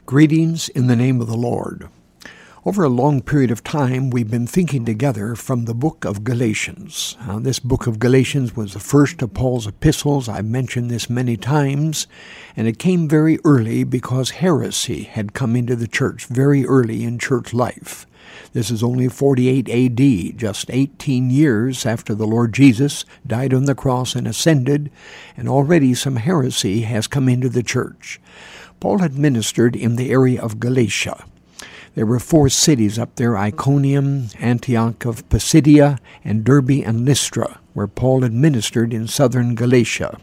Greetings in the name of the Lord. Over a long period of time, we've been thinking together from the book of Galatians. This book of Galatians was the first of Paul's epistles. I've mentioned this many times, and it came very early because heresy had come into the church very early in church life. This is only 48 A.D., just 18 years after the Lord Jesus died on the cross and ascended, and already some heresy has come into the church. Paul had ministered in the area of Galatia. There were 4 cities up there, Iconium, Antioch of Pisidia, and Derbe and Lystra, where Paul had ministered in southern Galatia.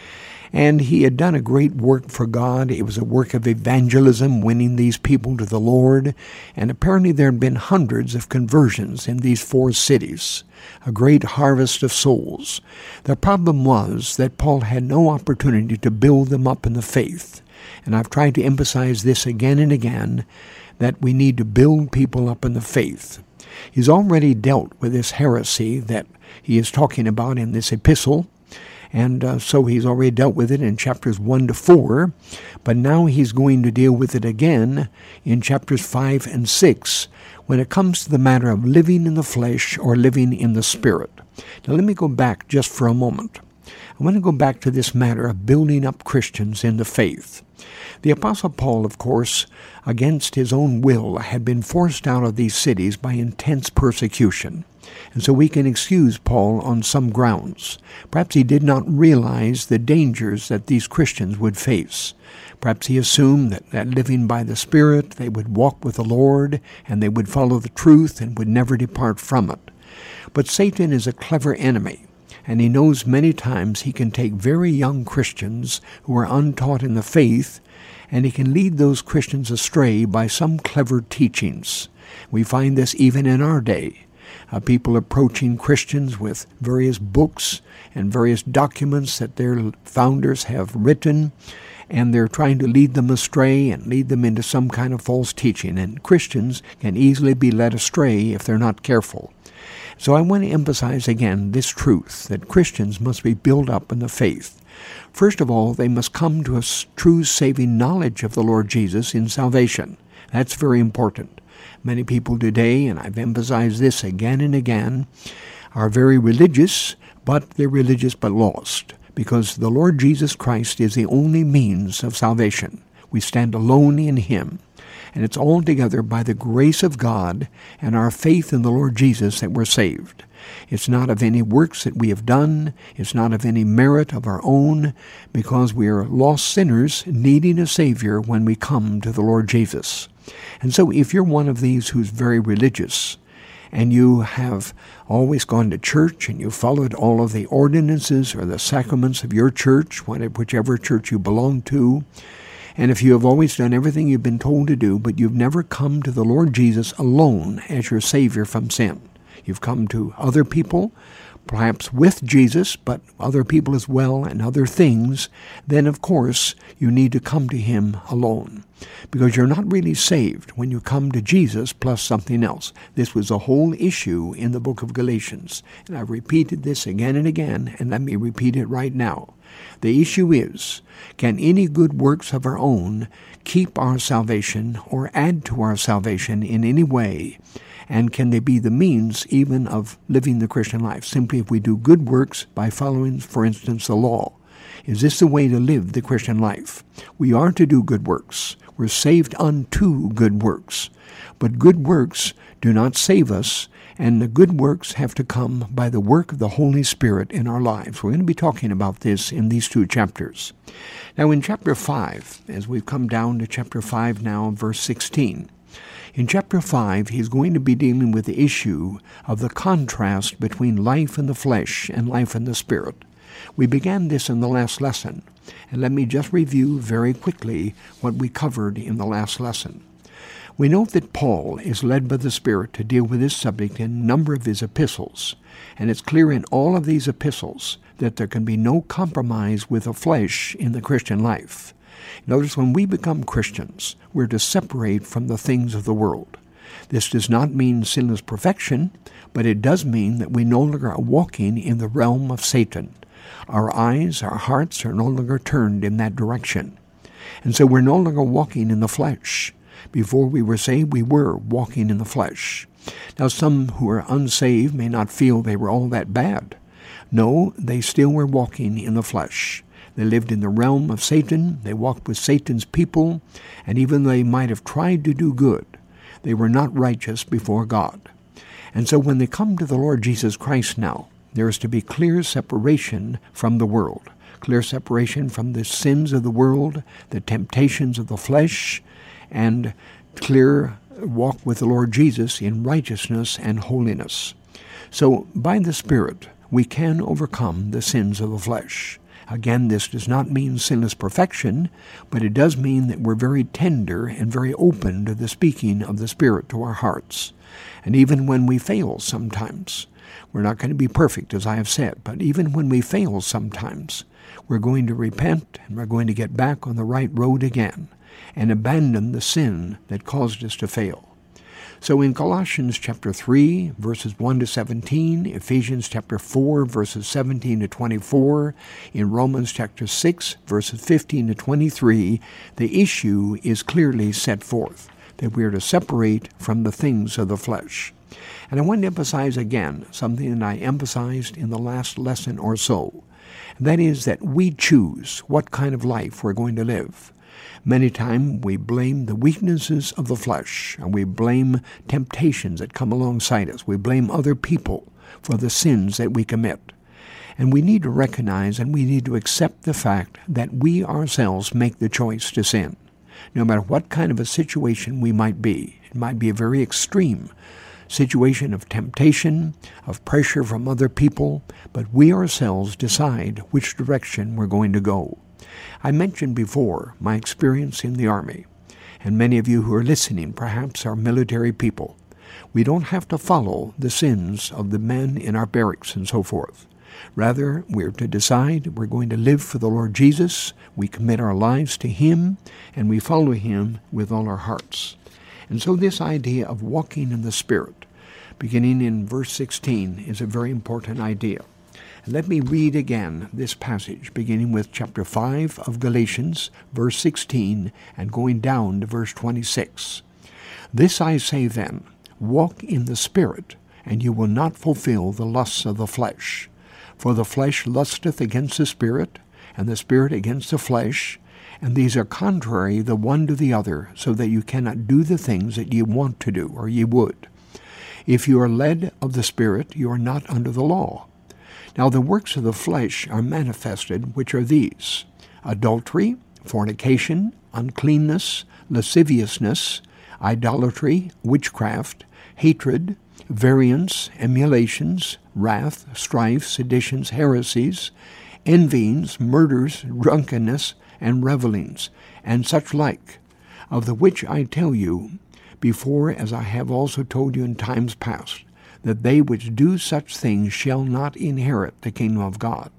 And he had done a great work for God. It was a work of evangelism, winning these people to the Lord. And apparently there had been hundreds of conversions in these 4 cities, a great harvest of souls. The problem was that Paul had no opportunity to build them up in the faith. And I've tried to emphasize this again and again, that we need to build people up in the faith. He's already dealt with this heresy that he is talking about in this epistle. And so he's already dealt with it in chapters 1 to 4, but now he's going to deal with it again in chapters 5 and 6 when it comes to the matter of living in the flesh or living in the Spirit. Now let me go back just for a moment. I want to go back to this matter of building up Christians in the faith. The Apostle Paul, of course, against his own will, had been forced out of these cities by intense persecution. And so we can excuse Paul on some grounds. Perhaps he did not realize the dangers that these Christians would face. Perhaps he assumed that living by the Spirit, they would walk with the Lord, and they would follow the truth and would never depart from it. But Satan is a clever enemy, and he knows many times he can take very young Christians who are untaught in the faith, and he can lead those Christians astray by some clever teachings. We find this even in our day. People approaching Christians with various books and various documents that their founders have written, and they're trying to lead them astray and lead them into some kind of false teaching. And Christians can easily be led astray if they're not careful. So I want to emphasize again this truth, that Christians must be built up in the faith. First of all, they must come to a true saving knowledge of the Lord Jesus in salvation. That's very important. Many people today, and I've emphasized this again and again, are very religious, but they're religious but lost, because the Lord Jesus Christ is the only means of salvation. We stand alone in Him, and it's altogether by the grace of God and our faith in the Lord Jesus that we're saved. It's not of any works that we have done. It's not of any merit of our own, because we are lost sinners needing a Savior when we come to the Lord Jesus. And so if you're one of these who's very religious, and you have always gone to church, and you followed all of the ordinances or the sacraments of your church, whichever church you belong to, and if you have always done everything you've been told to do, but you've never come to the Lord Jesus alone as your Savior from sin, you've come to other people, perhaps with Jesus, but other people as well and other things, then of course you need to come to Him alone. Because you're not really saved when you come to Jesus plus something else. This was a whole issue in the book of Galatians. And I've repeated this again and again, and let me repeat it right now. The issue is, can any good works of our own keep our salvation or add to our salvation in any way? And can they be the means even of living the Christian life? Simply if we do good works by following, for instance, the law. Is this the way to live the Christian life? We are to do good works. We're saved unto good works. But good works do not save us, and the good works have to come by the work of the Holy Spirit in our lives. We're going to be talking about this in these 2 chapters. Now in chapter 5, as we've come down to chapter 5 now, verse 16, in chapter 5, he's going to be dealing with the issue of the contrast between life in the flesh and life in the Spirit. We began this in the last lesson, and let me just review very quickly what we covered in the last lesson. We note that Paul is led by the Spirit to deal with this subject in a number of his epistles, and it's clear in all of these epistles that there can be no compromise with the flesh in the Christian life. Notice when we become Christians, we're to separate from the things of the world. This does not mean sinless perfection, but it does mean that we no longer are walking in the realm of Satan. Our eyes, our hearts are no longer turned in that direction. And so we're no longer walking in the flesh. Before we were saved, we were walking in the flesh. Now, some who are unsaved may not feel they were all that bad. No, they still were walking in the flesh. They lived in the realm of Satan. They walked with Satan's people. And even though they might have tried to do good, they were not righteous before God. And so when they come to the Lord Jesus Christ now, there is to be clear separation from the world. Clear separation from the sins of the world, the temptations of the flesh, and clear walk with the Lord Jesus in righteousness and holiness. So by the Spirit, we can overcome the sins of the flesh. Again, this does not mean sinless perfection, but it does mean that we're very tender and very open to the speaking of the Spirit to our hearts. And even when we fail sometimes, we're not going to be perfect, as I have said, but even when we fail sometimes, we're going to repent and we're going to get back on the right road again and abandon the sin that caused us to fail. So in Colossians chapter 3, verses 1 to 17, Ephesians chapter 4, verses 17 to 24, in Romans chapter 6, verses 15 to 23, the issue is clearly set forth, that we are to separate from the things of the flesh. And I want to emphasize again something that I emphasized in the last lesson or so. That is that we choose what kind of life we're going to live. Many times we blame the weaknesses of the flesh, and we blame temptations that come alongside us. We blame other people for the sins that we commit. And we need to recognize and we need to accept the fact that we ourselves make the choice to sin. No matter what kind of a situation we might be, it might be a very extreme situation of temptation, of pressure from other people, but we ourselves decide which direction we're going to go. I mentioned before my experience in the Army, and many of you who are listening perhaps are military people. We don't have to follow the sins of the men in our barracks and so forth. Rather, we're to decide we're going to live for the Lord Jesus, we commit our lives to Him, and we follow Him with all our hearts. And so this idea of walking in the Spirit, beginning in verse 16, is a very important idea. And let me read again this passage, beginning with chapter 5 of Galatians, verse 16, and going down to verse 26. This I say then, walk in the Spirit, and you will not fulfill the lusts of the flesh. For the flesh lusteth against the Spirit, and the Spirit against the flesh, and these are contrary the one to the other, so that you cannot do the things that ye want to do, or ye would. If you are led of the Spirit, you are not under the law. Now the works of the flesh are manifested, which are these: adultery, fornication, uncleanness, lasciviousness, idolatry, witchcraft, hatred, variance, emulations, wrath, strife, seditions, heresies, envyings, murders, drunkenness, and revellings, and such like, of the which I tell you before, as I have also told you in times past, that they which do such things shall not inherit the kingdom of God.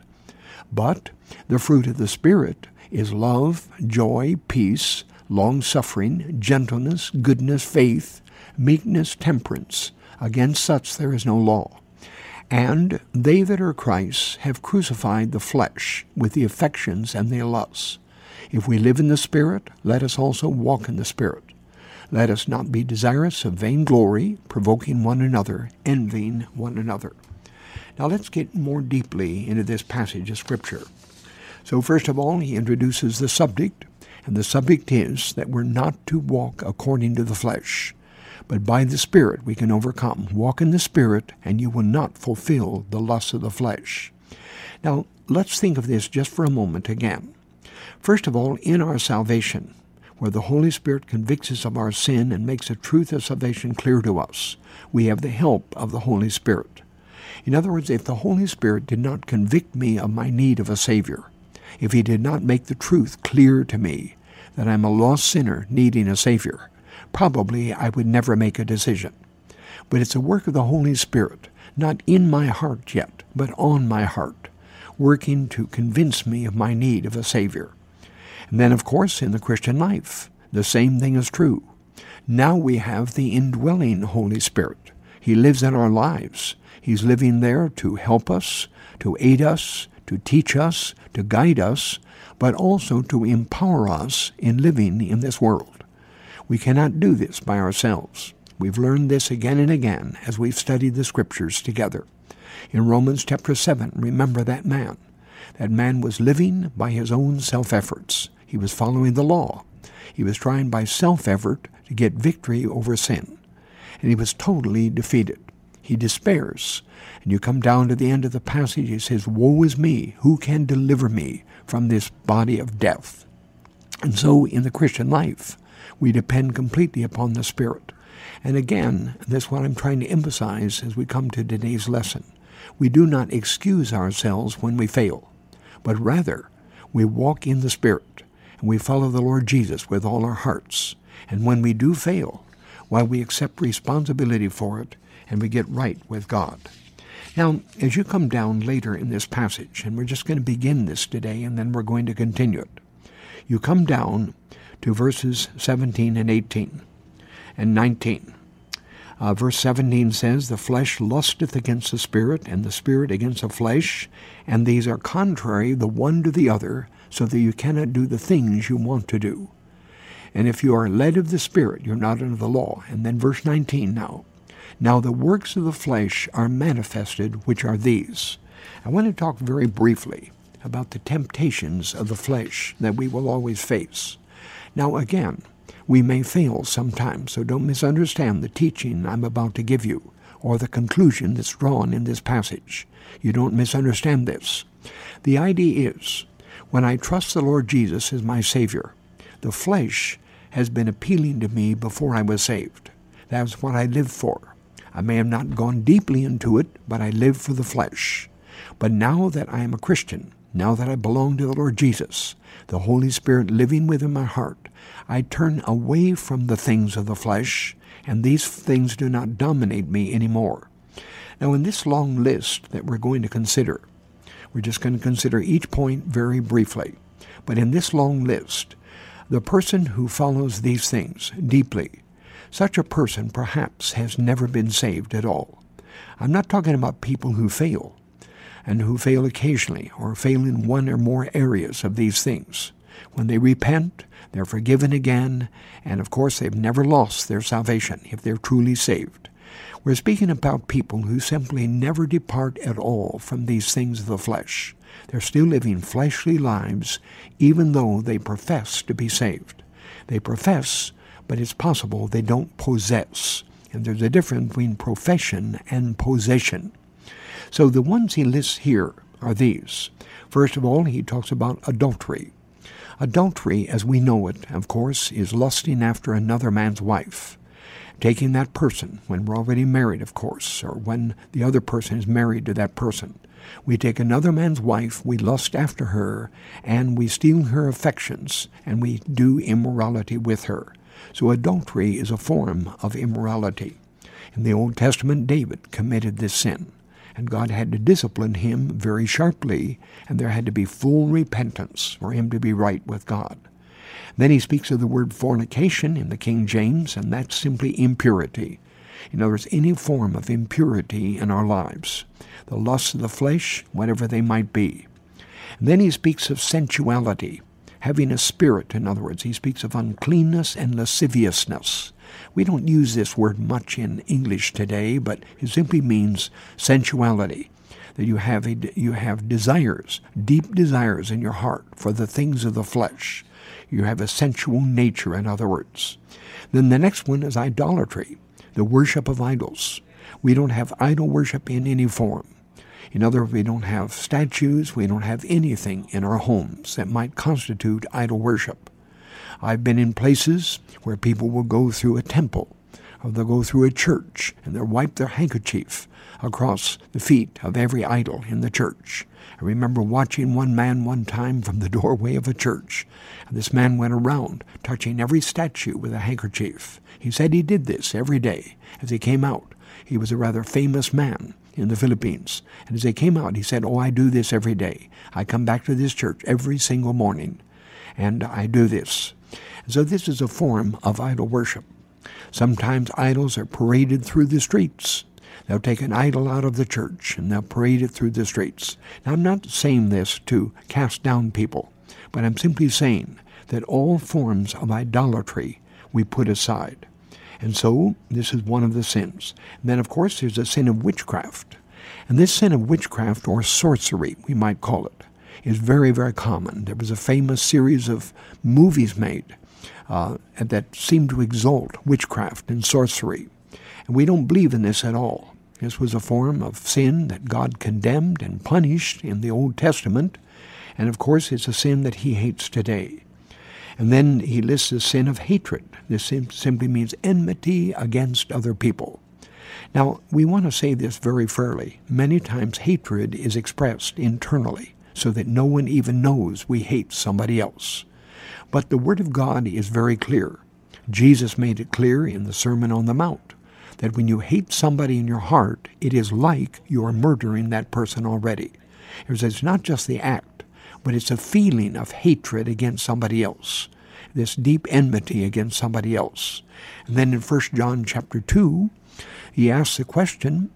But the fruit of the Spirit is love, joy, peace, long-suffering, gentleness, goodness, faith, meekness, temperance. Against such there is no law. And they that are Christ's have crucified the flesh with the affections and the lusts. If we live in the Spirit, let us also walk in the Spirit. Let us not be desirous of vainglory, provoking one another, envying one another. Now let's get more deeply into this passage of Scripture. So first of all, he introduces the subject, and the subject is that we're not to walk according to the flesh, but by the Spirit we can overcome. Walk in the Spirit, and you will not fulfill the lusts of the flesh. Now let's think of this just for a moment again. First of all, in our salvation, where the Holy Spirit convicts us of our sin and makes the truth of salvation clear to us, we have the help of the Holy Spirit. In other words, if the Holy Spirit did not convict me of my need of a Savior, if He did not make the truth clear to me that I'm a lost sinner needing a Savior, probably I would never make a decision. But it's a work of the Holy Spirit, not in my heart yet, but on my heart, working to convince me of my need of a Savior. And then, of course, in the Christian life, the same thing is true. Now we have the indwelling Holy Spirit. He lives in our lives. He's living there to help us, to aid us, to teach us, to guide us, but also to empower us in living in this world. We cannot do this by ourselves. We've learned this again and again as we've studied the Scriptures together. In Romans chapter 7, remember that man. That man was living by his own self-efforts. He was following the law. He was trying by self-effort to get victory over sin. And he was totally defeated. He despairs. And you come down to the end of the passage, he says, "Woe is me! Who can deliver me from this body of death?" And so in the Christian life, we depend completely upon the Spirit. And again, that's what I'm trying to emphasize as we come to today's lesson. We do not excuse ourselves when we fail, but rather we walk in the Spirit, and we follow the Lord Jesus with all our hearts. And when we do fail, while we accept responsibility for it, and we get right with God. Now, as you come down later in this passage, and we're just going to begin this today, and then we're going to continue it. You come down to verses 17 and 18 and 19. Verse 17 says, "The flesh lusteth against the Spirit, and the Spirit against the flesh, and these are contrary the one to the other, so that you cannot do the things you want to do. And if you are led of the Spirit, you're not under the law." And then verse 19 now. "Now the works of the flesh are manifested, which are these." I want to talk very briefly about the temptations of the flesh that we will always face. Now again, we may fail sometimes, so don't misunderstand the teaching I'm about to give you, or the conclusion that's drawn in this passage. You don't misunderstand this. The idea is, when I trust the Lord Jesus as my Savior, the flesh has been appealing to me before I was saved. That's what I lived for. I may have not gone deeply into it, but I lived for the flesh. But now that I am a Christian, now that I belong to the Lord Jesus, the Holy Spirit living within my heart, I turn away from the things of the flesh, and these things do not dominate me anymore. Now, in this long list that we're going to consider, we're just going to consider each point very briefly. But in this long list, the person who follows these things deeply, such a person perhaps has never been saved at all. I'm not talking about people who fail, and who fail occasionally, or fail in one or more areas of these things. When they repent, they're forgiven again, and of course they've never lost their salvation if they're truly saved. We're speaking about people who simply never depart at all from these things of the flesh. They're still living fleshly lives, even though they profess to be saved. They profess, but it's possible they don't possess. And there's a difference between profession and possession. So the ones he lists here are these. First of all, he talks about adultery. Adultery, as we know it, of course, is lusting after another man's wife. Taking that person, when we're already married, of course, or when the other person is married to that person. We take another man's wife, we lust after her, and we steal her affections, and we do immorality with her. So adultery is a form of immorality. In the Old Testament, David committed this sin, and God had to discipline him very sharply, and there had to be full repentance for him to be right with God. Then he speaks of the word fornication in the King James, and that's simply impurity. In other words, any form of impurity in our lives. The lusts of the flesh, whatever they might be. And then he speaks of sensuality, having a spirit. In other words, he speaks of uncleanness and lasciviousness. We don't use this word much in English today, but it simply means sensuality. That you have desires, deep desires in your heart for the things of the flesh. You have a sensual nature, in other words. Then the next one is idolatry, the worship of idols. We don't have idol worship in any form. In other words, we don't have statues, we don't have anything in our homes that might constitute idol worship. I've been in places where people will go through a temple, or they'll go through a church, and they'll wipe their handkerchief across the feet of every idol in the church. I remember watching one man one time from the doorway of a church, and this man went around touching every statue with a handkerchief. He said he did this every day as he came out. He was a rather famous man in the Philippines, and as he came out, he said, "Oh, I do this every day. I come back to this church every single morning, and I do this." So this is a form of idol worship. Sometimes idols are paraded through the streets. They'll take an idol out of the church and they'll parade it through the streets. Now, I'm not saying this to cast down people, but I'm simply saying that all forms of idolatry we put aside. And so this is one of the sins. And then, of course, there's the sin of witchcraft. And this sin of witchcraft, or sorcery, we might call it, is very, very common. There was a famous series of movies made that seemed to exalt witchcraft and sorcery. And we don't believe in this at all. This was a form of sin that God condemned and punished in the Old Testament. And of course, it's a sin that he hates today. And then he lists the sin of hatred. This simply means enmity against other people. Now, we want to say this very fairly. Many times hatred is expressed internally so that no one even knows we hate somebody else. But the Word of God is very clear. Jesus made it clear in the Sermon on the Mount that when you hate somebody in your heart, it is like you are murdering that person already. It's not just the act, but it's a feeling of hatred against somebody else, this deep enmity against somebody else. And then in 1 John chapter 2, he asks the question,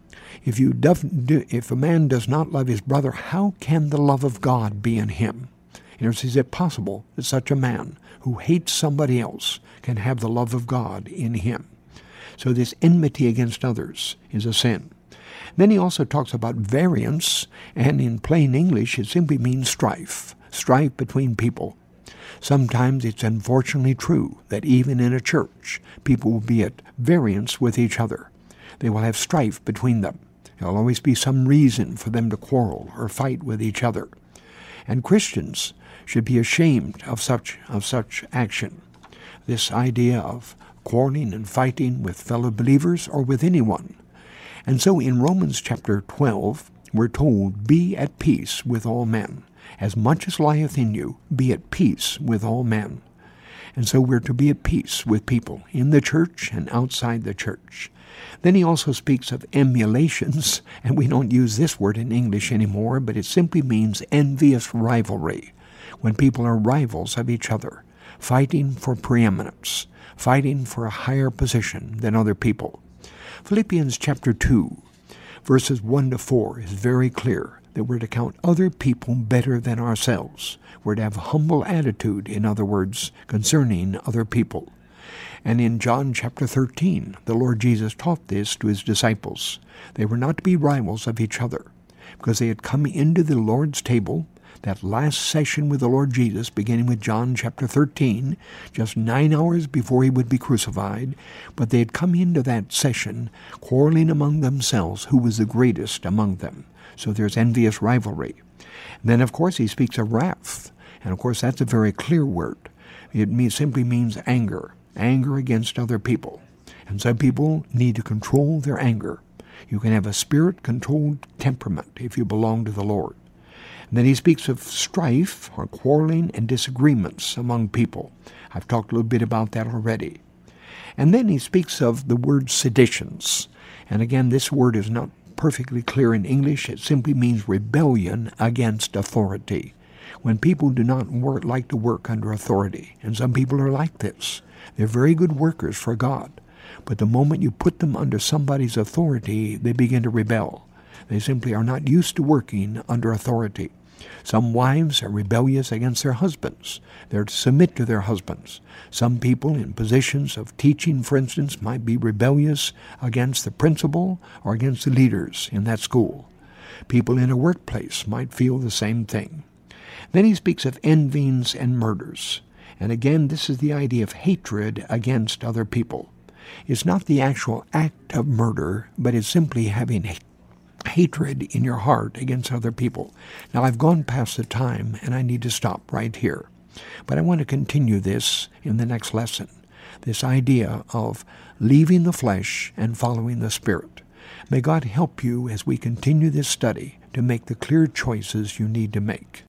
if a man does not love his brother, how can the love of God be in him? Is it possible that such a man who hates somebody else can have the love of God in him? So this enmity against others is a sin. Then he also talks about variance, and in plain English it simply means strife between people. Sometimes it's unfortunately true that even in a church, people will be at variance with each other. They will have strife between them. There will always be some reason for them to quarrel or fight with each other. And Christians should be ashamed of such action. This idea of quarreling and fighting with fellow believers or with anyone. And so in Romans chapter 12, we're told, be at peace with all men. As much as lieth in you, be at peace with all men. And so we're to be at peace with people in the church and outside the church. Then he also speaks of emulations, and we don't use this word in English anymore, but it simply means envious rivalry, when people are rivals of each other, fighting for preeminence, fighting for a higher position than other people. Philippians chapter 2, verses 1 to 4 is very clear that we're to count other people better than ourselves. We're to have a humble attitude, in other words, concerning other people. And in John chapter 13, the Lord Jesus taught this to his disciples. They were not to be rivals of each other, because they had come into the Lord's table, that last session with the Lord Jesus, beginning with John chapter 13, just 9 hours before he would be crucified, but they had come into that session quarreling among themselves who was the greatest among them. So there's envious rivalry. And then, of course, he speaks of wrath. And, of course, that's a very clear word. It simply means anger against other people. And some people need to control their anger. You can have a spirit-controlled temperament if you belong to the Lord. And then he speaks of strife or quarreling and disagreements among people. I've talked a little bit about that already. And then he speaks of the word seditions. And again, this word is not perfectly clear in English. It simply means rebellion against authority. When people do not like to work under authority, and some people are like this. They're very good workers for God. But the moment you put them under somebody's authority, they begin to rebel. They simply are not used to working under authority. Some wives are rebellious against their husbands. They're to submit to their husbands. Some people in positions of teaching, for instance, might be rebellious against the principal or against the leaders in that school. People in a workplace might feel the same thing. Then he speaks of envyings and murders. And again, this is the idea of hatred against other people. It's not the actual act of murder, but it's simply having hatred in your heart against other people. Now, I've gone past the time, and I need to stop right here. But I want to continue this in the next lesson, this idea of leaving the flesh and following the Spirit. May God help you as we continue this study to make the clear choices you need to make.